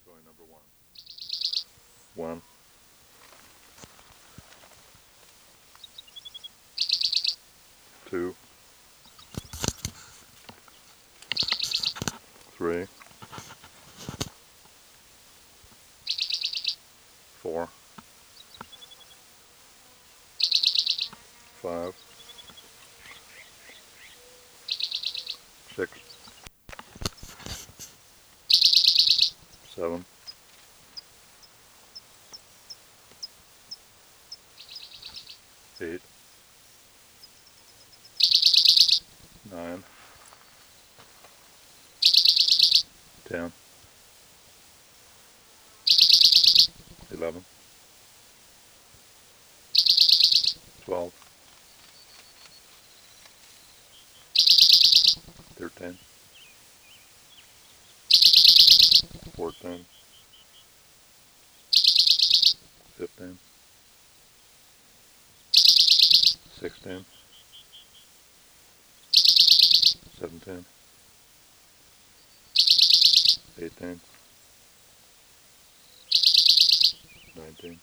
toy number one. 1, 2, 3, 4, 5, 6, 7, 8, 9, 10, 11, 12, 13, 14, 15, 16, 17, 18, 19,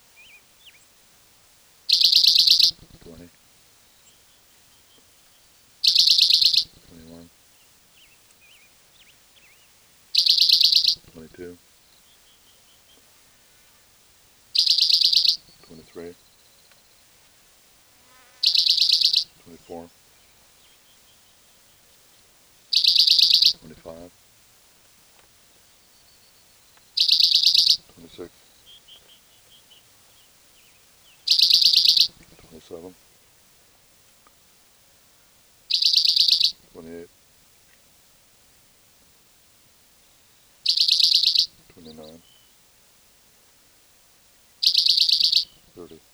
20, 21, 22, 23, 24, 25, 26, 27, 28, 29, 30,